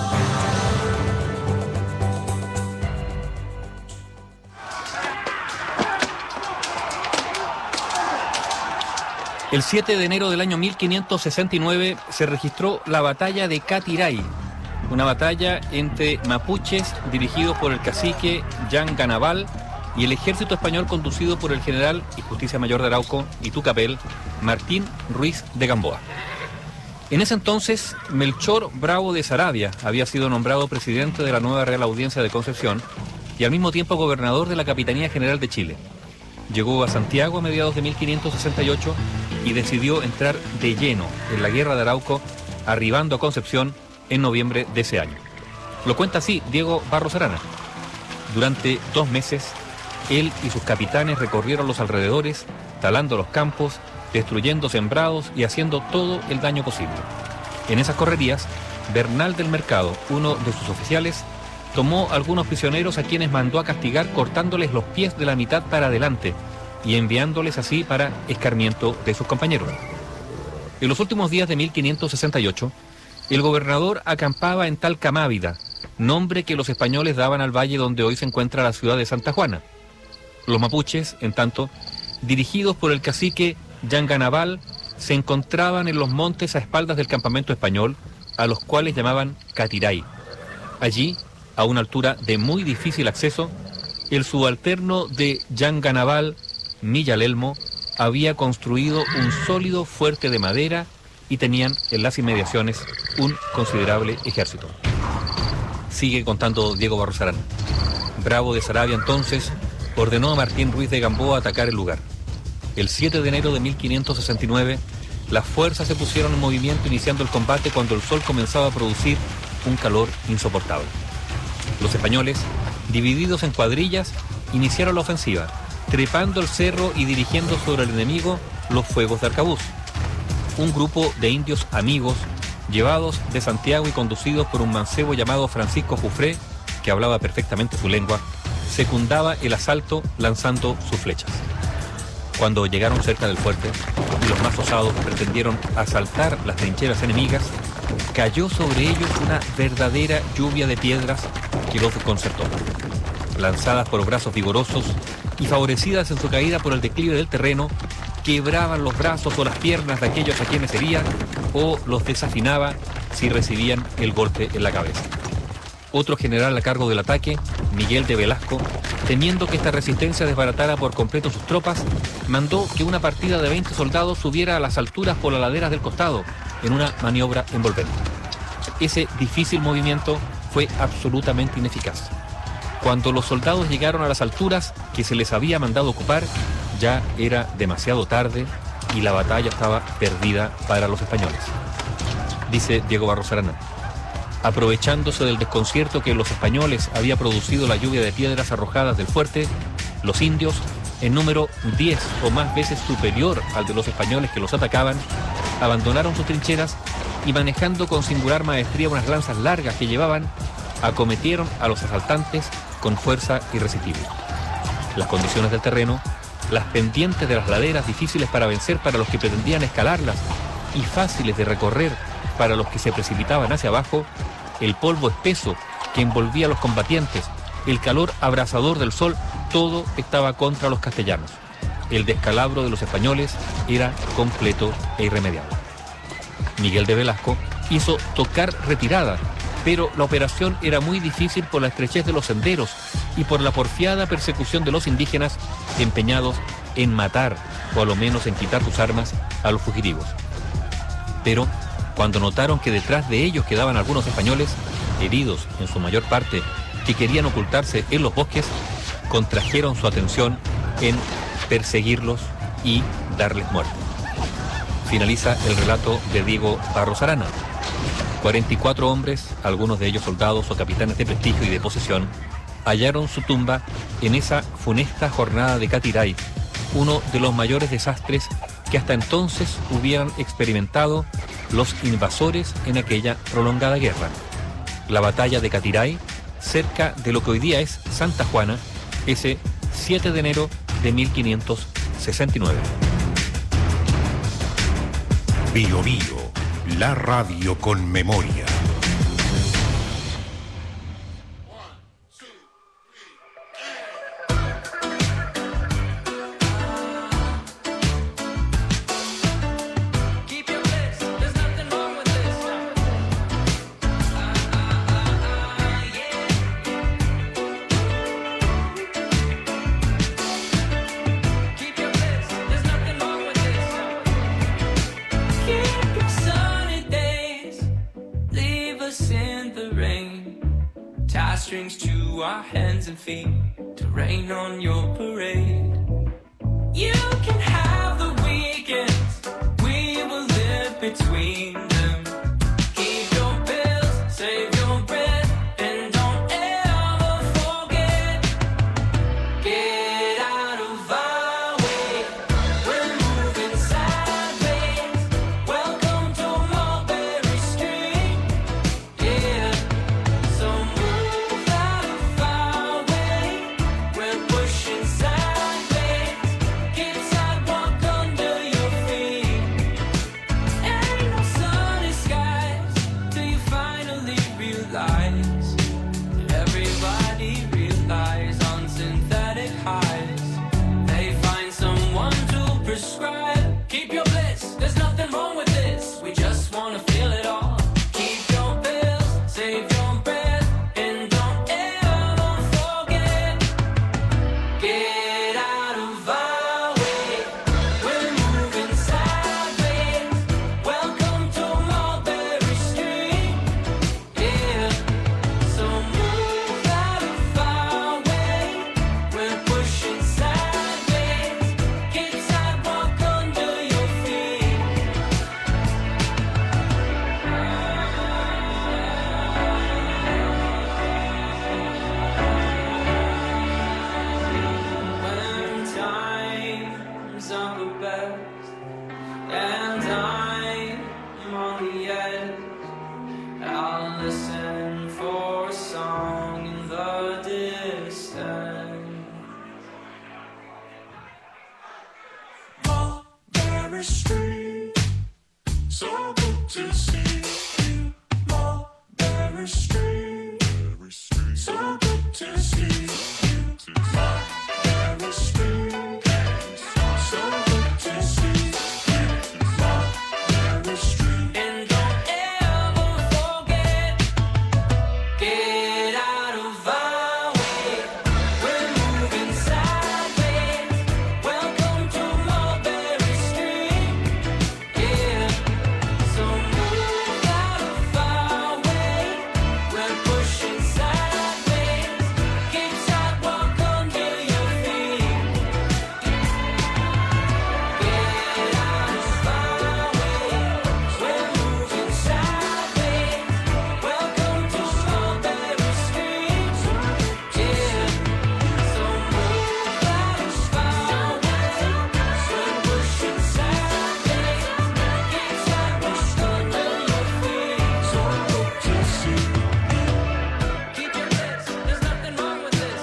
El siete de enero del año mil quinientos sesenta y nueve se registró la batalla de Catiray, una batalla entre mapuches dirigidos por el cacique Yanganabal y el ejército español conducido por el general y justicia mayor de Arauco y Tucapel, Martín Ruiz de Gamboa. En ese entonces, Melchor Bravo de Saravia había sido nombrado presidente de la nueva Real Audiencia de Concepción y al mismo tiempo gobernador de la Capitanía General de Chile. Llegó a Santiago a mediados de mil quinientos sesenta y ocho y decidió entrar de lleno en la Guerra de Arauco, arribando a Concepción en noviembre de ese año. Lo cuenta así Diego Barros Arana. Durante dos meses, él y sus capitanes recorrieron los alrededores, talando los campos, destruyendo sembrados y haciendo todo el daño posible. En esas correrías, Bernal del Mercado, uno de sus oficiales, tomó algunos prisioneros a quienes mandó a castigar cortándoles los pies de la mitad para adelante y enviándoles así para escarmiento de sus compañeros. En los últimos días de mil quinientos sesenta y ocho, el gobernador acampaba en Talcamávida, nombre que los españoles daban al valle donde hoy se encuentra la ciudad de Santa Juana. Los mapuches, en tanto, dirigidos por el cacique Yanganabal, se encontraban en los montes a espaldas del campamento español, a los cuales llamaban Catiray. Allí, a una altura de muy difícil acceso, el subalterno de Yanganabal, Millalelmo, había construido un sólido fuerte de madera y tenían en las inmediaciones un considerable ejército. Sigue contando Diego Barros Arana. Bravo de Saravia entonces ordenó a Martín Ruiz de Gamboa atacar el lugar. El siete de enero de mil quinientos sesenta y nueve, las fuerzas se pusieron en movimiento iniciando el combate cuando el sol comenzaba a producir un calor insoportable. Los españoles, divididos en cuadrillas, iniciaron la ofensiva, trepando el cerro y dirigiendo sobre el enemigo los fuegos de arcabuz. Un grupo de indios amigos, llevados de Santiago y conducidos por un mancebo llamado Francisco Jufré, que hablaba perfectamente su lengua, secundaba el asalto lanzando sus flechas. Cuando llegaron cerca del fuerte y los más osados pretendieron asaltar las trincheras enemigas, cayó sobre ellos una verdadera lluvia de piedras que los desconcertó. Lanzadas por brazos vigorosos y favorecidas en su caída por el declive del terreno, quebraban los brazos o las piernas de aquellos a quienes herían o los desafinaba si recibían el golpe en la cabeza. Otro general a cargo del ataque, Miguel de Velasco, temiendo que esta resistencia desbaratara por completo sus tropas, mandó que una partida de veinte soldados subiera a las alturas por las laderas del costado, en una maniobra envolvente. Ese difícil movimiento fue absolutamente ineficaz. Cuando los soldados llegaron a las alturas que se les había mandado ocupar, ya era demasiado tarde y la batalla estaba perdida para los españoles. Dice Diego Barros Arana. Aprovechándose del desconcierto que los españoles había producido la lluvia de piedras arrojadas del fuerte, los indios, en número diez o más veces superior al de los españoles que los atacaban, abandonaron sus trincheras y, manejando con singular maestría unas lanzas largas que llevaban, acometieron a los asaltantes con fuerza irresistible. Las condiciones del terreno, las pendientes de las laderas difíciles para vencer para los que pretendían escalarlas y fáciles de recorrer para los que se precipitaban hacia abajo, el polvo espeso que envolvía a los combatientes, el calor abrasador del sol, todo estaba contra los castellanos. El descalabro de los españoles era completo e irremediable. Miguel de Velasco hizo tocar retirada, pero la operación era muy difícil por la estrechez de los senderos y por la porfiada persecución de los indígenas empeñados en matar, o a lo menos en quitar sus armas, a los fugitivos. Pero cuando notaron que detrás de ellos quedaban algunos españoles, heridos en su mayor parte, que querían ocultarse en los bosques, contrajeron su atención en perseguirlos y darles muerte. Finaliza el relato de Diego Barros Arana. cuarenta y cuatro hombres, algunos de ellos soldados o capitanes de prestigio y de posesión, hallaron su tumba en esa funesta jornada de Catiray, uno de los mayores desastres que hasta entonces hubieran experimentado los invasores en aquella prolongada guerra. La batalla de Catiray, cerca de lo que hoy día es Santa Juana, ese siete de enero de mil quinientos sesenta y nueve. Bio Bio, La radio con memoria. Strings to our hands and feet to rain on your parade. You can have the weekends, we will live between them. Keep your bills, save your breath, and don't ever forget. Get out of our way, we're moving sideways. Welcome to Mulberry Street, yeah. So move out of our way, we're pushing sideways. Keep sidewalk under your feet. Ain't no sunny skies till you finally realize that everybody relies on synthetic highs. They find someone to prescribe. Keep your bliss, there's nothing wrong with this. We just wanna feel it all. Keep your bills, save your breath, and don't ever forget. Get out of our way, we're moving sideways. Welcome to Mulberry Street, yeah. So move out of our way, we're pushing sideways. Keep sidewalk under your feet. When times are the best and I'm on the edge, I'll listen for a song in the distance. Mulberry Street, so good to see you. Mulberry Street, so good to see you. Mulberry Street, so good to see you. Mulberry Street, and don't ever forget. Get out of our way, we're moving sideways. Welcome to Mulberry Street, yeah. So move out of our way, we're pushing sideways. Keep sidewalk under your feet. Get out of our way, we're moving sideways. Welcome to Mulberry Street, yeah. So move out of our way, we're pushing sideways. Keep sidewalk under your feet. So good to see you. Keep your bliss, there's nothing wrong with this.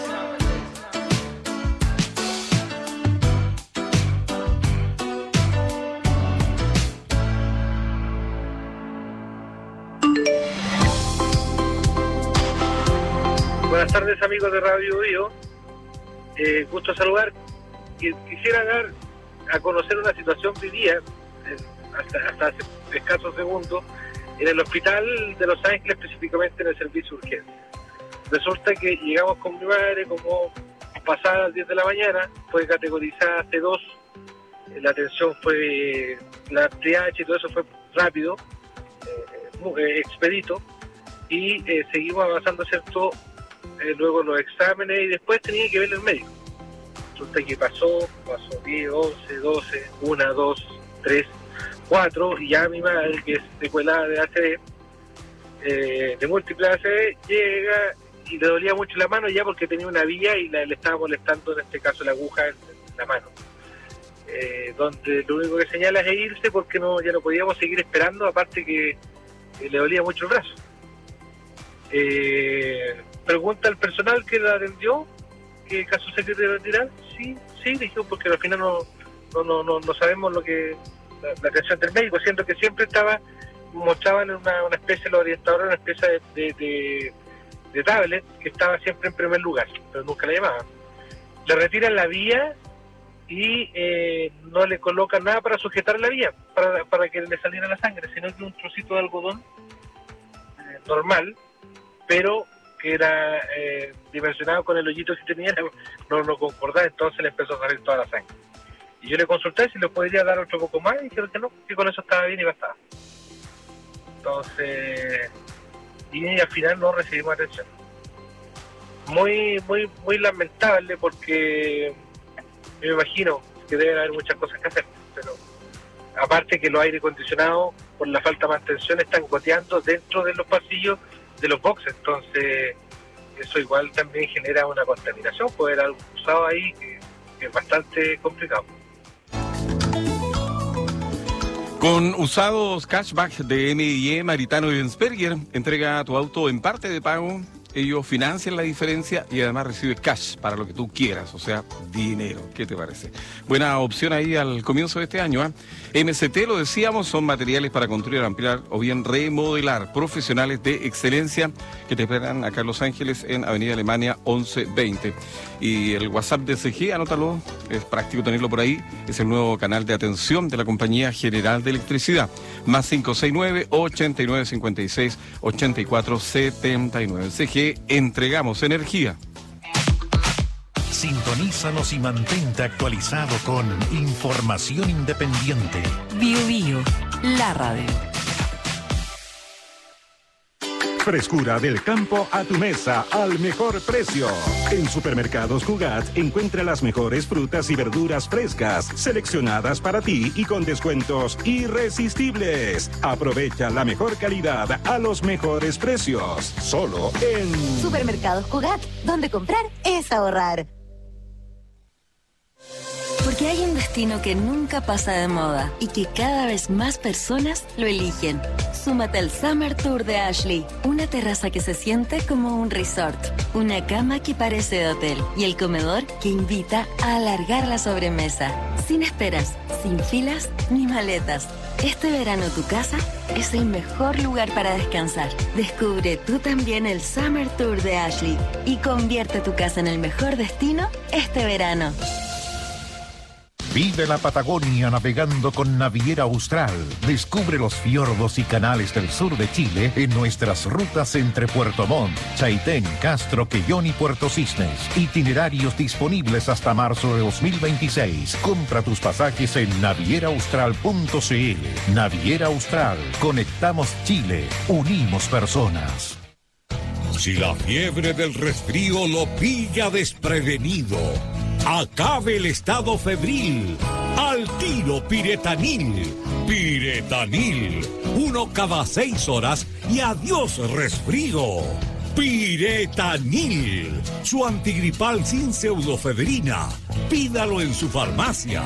Buenas tardes, amigos de Radio Bio. Eh, gusto saludar. Qui- Quisiera dar a conocer una situación vivida eh, hasta, hasta hace escasos segundos en el hospital de Los Ángeles, específicamente en el servicio urgente. Resulta que llegamos con mi madre como pasadas las diez de la mañana, fue categorizada C dos, eh, la atención fue, la triage y todo eso fue rápido, eh, muy, eh, expedito, y eh, seguimos avanzando, ¿cierto? Eh, luego los exámenes y después tenía que ver el médico. Resulta que pasó, pasó diez, once, doce, uno, dos, tres, cuatro, y ya mi madre, que es secuelada de A C V, eh, de múltiple A C V, llega y le dolía mucho la mano ya porque tenía una vía y la, le estaba molestando, en este caso, la aguja en, en la mano. Eh, donde lo único que señala es irse porque no ya no podíamos seguir esperando, aparte que eh, le dolía mucho el brazo. Eh, pregunta al personal que la atendió qué caso se quiere retirar. Sí, sí, dijo, porque al final no no no no, no sabemos lo que la, la atención del médico, siendo que siempre estaba mostraban una, una especie, los orientadores, una especie de, de, de, de tablet que estaba siempre en primer lugar, pero nunca la llamaban. Le retiran la vía y eh, no le colocan nada para sujetar la vía, para, para que le saliera la sangre, sino que un trocito de algodón eh, normal, pero que era eh, dimensionado con el hoyito que tenía, no no concordaba, entonces le empezó a salir toda la sangre. Y yo le consulté si le podría dar otro poco más, y dijeron que no, que con eso estaba bien y bastaba. Entonces, y al final no recibimos atención. Muy, muy, muy lamentable, porque me imagino que deben haber muchas cosas que hacer, pero aparte que los aire acondicionados, por la falta de mantención, están goteando dentro de los pasillos de los boxes, entonces eso igual también genera una contaminación, puede haber algo usado ahí que, que es bastante complicado. Con usados cashback de M I E, Maritano y Bensperger, entrega tu auto en parte de pago. Ellos financian la diferencia y además recibes cash para lo que tú quieras, o sea, dinero. ¿Qué te parece? Buena opción ahí al comienzo de este año, ¿eh? M C T, lo decíamos, son materiales para construir, ampliar o bien remodelar. Profesionales de excelencia que te esperan acá en Los Ángeles, en Avenida Alemania once veinte. Y el WhatsApp de C G, anótalo, es práctico tenerlo por ahí. Es el nuevo canal de atención de la Compañía General de Electricidad. Más cinco seis nueve, ochenta y nueve cincuenta y seis, ochenta y cuatro setenta y nueve. C G, entregamos energía. Sintonízanos y mantente actualizado con información independiente. Bio Bio, la radio. Frescura del campo a tu mesa al mejor precio. En Supermercados Cugat encuentra las mejores frutas y verduras frescas, seleccionadas para ti y con descuentos irresistibles. Aprovecha la mejor calidad a los mejores precios. Solo en Supermercados Cugat, donde comprar es ahorrar. Porque hay un destino que nunca pasa de moda y que cada vez más personas lo eligen. Súmate al Summer Tour de Ashley, una terraza que se siente como un resort, una cama que parece de hotel y el comedor que invita a alargar la sobremesa. Sin esperas, sin filas ni maletas. Este verano tu casa es el mejor lugar para descansar. Descubre tú también el Summer Tour de Ashley y convierte tu casa en el mejor destino este verano. Vive la Patagonia navegando con Naviera Austral. Descubre los fiordos y canales del sur de Chile en nuestras rutas entre Puerto Montt, Chaitén, Castro, Quellón y Puerto Cisnes. Itinerarios disponibles hasta marzo de dos mil veintiséis. Compra tus pasajes en naviera austral punto c l. Naviera Austral. Conectamos Chile. Unimos personas. Si la fiebre del resfrío lo pilla desprevenido, acabe el estado febril. Al tiro Piretanil. Piretanil. Uno cada seis horas y adiós resfrío. Piretanil. Su antigripal sin pseudofebrina. Pídalo en su farmacia.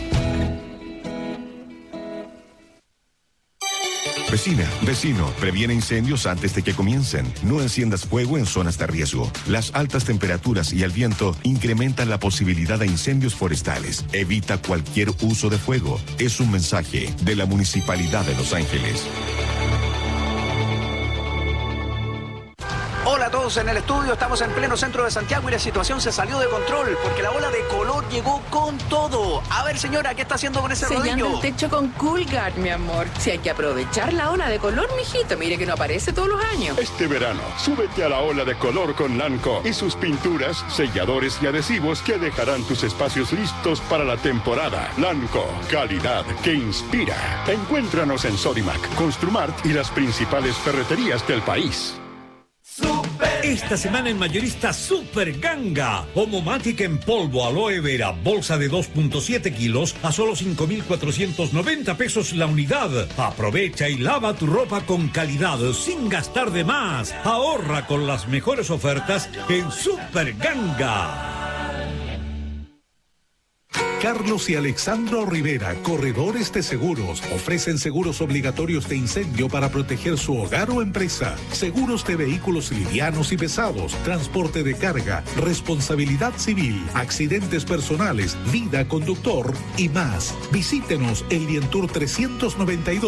Vecina, vecino, previene incendios antes de que comiencen. No enciendas fuego en zonas de riesgo. Las altas temperaturas y el viento incrementan la posibilidad de incendios forestales. Evita cualquier uso de fuego. Es un mensaje de la Municipalidad de Los Ángeles. Hola a todos en el estudio, estamos en pleno centro de Santiago y la situación se salió de control porque la ola de calor llegó con todo. A ver, señora, ¿qué está haciendo con ese Sellando rodillo? el techo con Coolguard, mi amor. Si hay que aprovechar la ola de color, mijito, mire que no aparece todos los años. Este verano, súbete a la ola de color con Lanco y sus pinturas, selladores y adhesivos que dejarán tus espacios listos para la temporada. Lanco, calidad que inspira. Encuéntranos en Sodimac, Construmart y las principales ferreterías del país. Esta semana en mayorista Super Ganga. Homomatic en polvo aloe vera, bolsa de dos punto siete kilos a solo cinco mil cuatrocientos noventa pesos la unidad. Aprovecha y lava tu ropa con calidad sin gastar de más. Ahorra con las mejores ofertas en Super Ganga. Carlos y Alexandro Rivera, corredores de seguros, ofrecen seguros obligatorios de incendio para proteger su hogar o empresa, seguros de vehículos livianos y pesados, transporte de carga, responsabilidad civil, accidentes personales, vida conductor y más. Visítenos en Lientour trescientos noventa y dos